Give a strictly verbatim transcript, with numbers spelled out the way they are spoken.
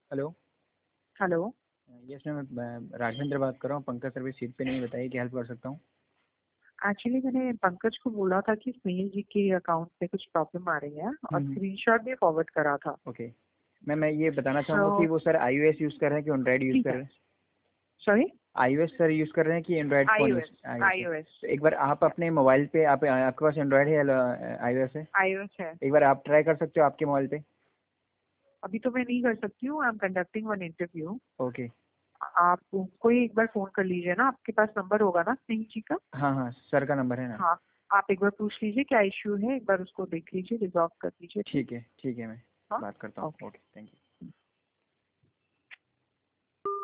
Hello. Hello. Yes ma'am, मैं राघवेंद्र बात कर रहा हूँ। पंकज सर्विस सीट पे नहीं, बताइए क्या हेल्प कर सकता हूँ। एक्चुअली मैंने पंकज को बोला था कि स्नेहिल जी के अकाउंट में कुछ प्रॉब्लम आ रही है और हम्म, स्क्रीनशॉट भी फॉरवर्ड करा था। ओके मैम, मैं ये बताना चाहूँगा तो कि वो सर आईओएस यूज़ कर रहे हैं कि एंड्रॉयड यूज़ ठीक कर है। रहे हैं। सॉरी। आईओएस सर यूज़ कर रहे हैं कि Android phone use. IOS. IOS है। आईओएस। तो एक बार आप अपने मोबाइल पे, आप आपके पास एंड्रॉयड है या आईओएस है? आईओएस है। एक बार आप ट्राई कर सकते हो आपके मोबाइल पे। अभी तो मैं नहीं कर सकती हूँ। I am conducting one interview. Okay. आप उनको ही एक बार फोन कर लीजिए ना, आपके पास नंबर होगा ना स्नेहिल जी का। हाँ हाँ, सर का नंबर है ना। हाँ। आप एक बार पूछ लीजिए क्या इश्यू है, एक बार उसको देख लीजिए, रिजॉल्व कर लीजिए। ठीक। ठीक है ठीक है, मैं हाँ। बात करता हूँ। ओके। Okay, thank you.